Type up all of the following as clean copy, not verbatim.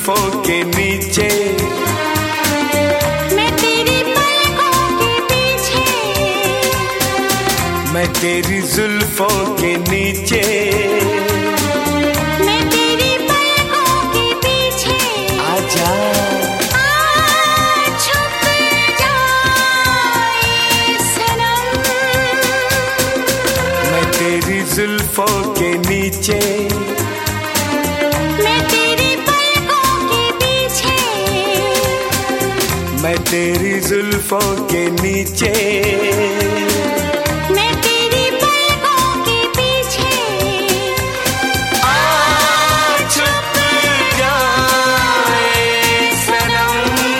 जुल्फों के नीचे, मैं तेरी पलकों के पीछे, मैं तेरी जुल्फों के नीचे, मैं तेरी पलकों के पीछे। आजा छुप जाए सनम, मैं तेरी जुल्फों के नीचे, मैं तेरी पलकों के पीछे, मैं तेरी जुल्फों के नीचे, मैं तेरी पलकों के पीछे। छुप जाए सनम।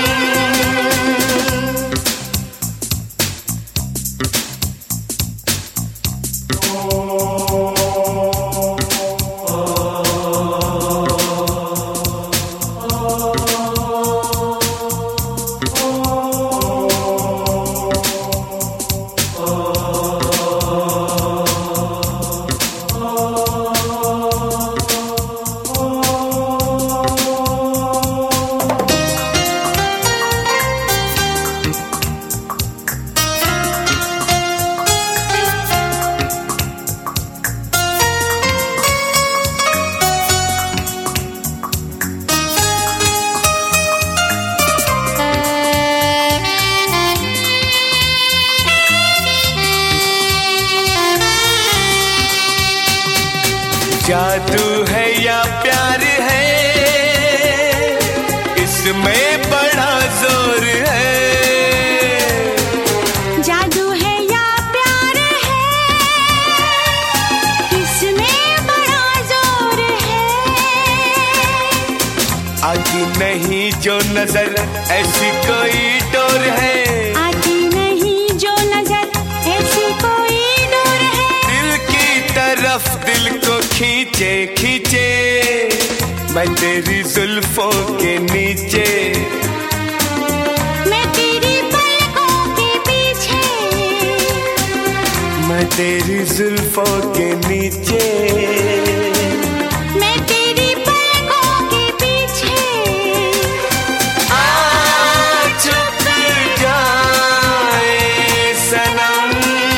जादू है या प्यार है, इसमें बड़ा जोर है। जादू है या प्यार है, इसमें बड़ा जोर है। आती नहीं जो नजर ऐसी कोई डोर है, आती नहीं जो नजर ऐसी कोई डोर है। दिल की तरफ दिल को खींचे खींचे, मैं तेरी जुल्फों के नीचे, मैं तेरी पलकों के पीछे, मैं तेरी जुल्फों के नीचे, मैं तेरी पलकों के पीछे। छुप जाए सनम।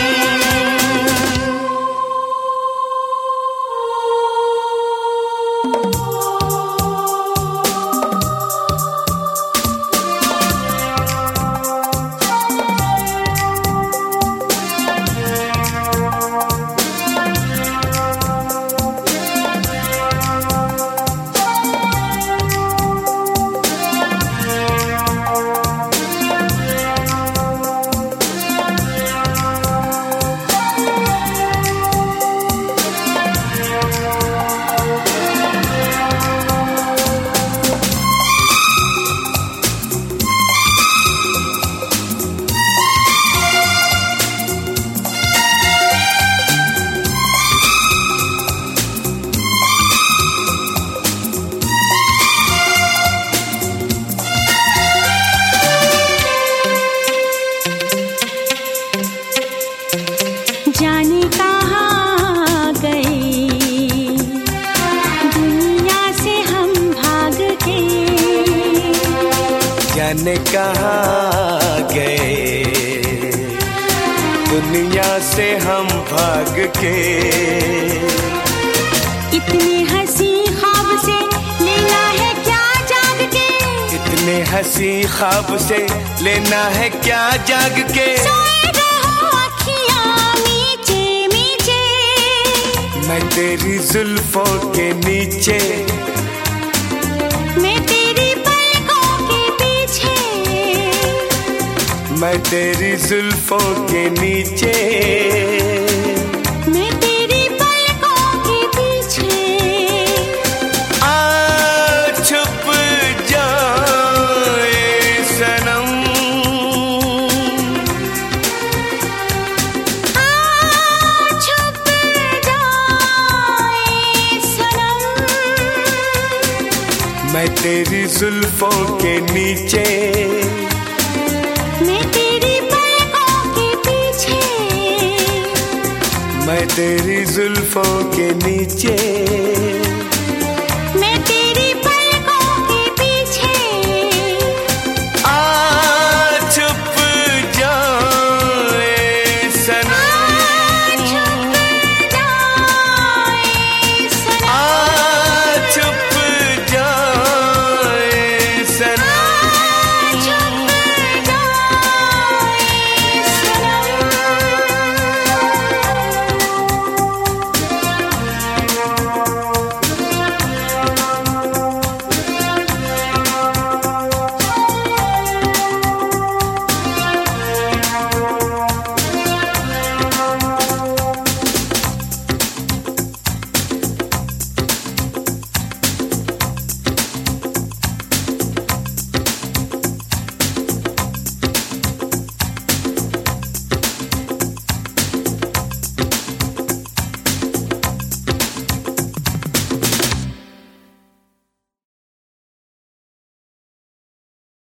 जाने कहाँ गए दुनिया से हम भाग के, जाने कहाँ गए दुनिया से हम भाग के। इतने हंसी ख्वाब से लेना है क्या जाग के, इतने हंसी ख्वाब से लेना है क्या जाग के। सोए रहो अखियाँ मीचे मीचे, मैं तेरी जुल्फों के नीचे, मैं तेरी पलकों के पीछे, मैं तेरी जुल्फों के नीचे, मैं तेरी पलकों के पीछे। छुप जाए सनम। छुप जाए सनम, मैं तेरी जुल्फों के नीचे, मैं तेरी पलकों के पीछे, मैं तेरी जुल्फों के नीचे।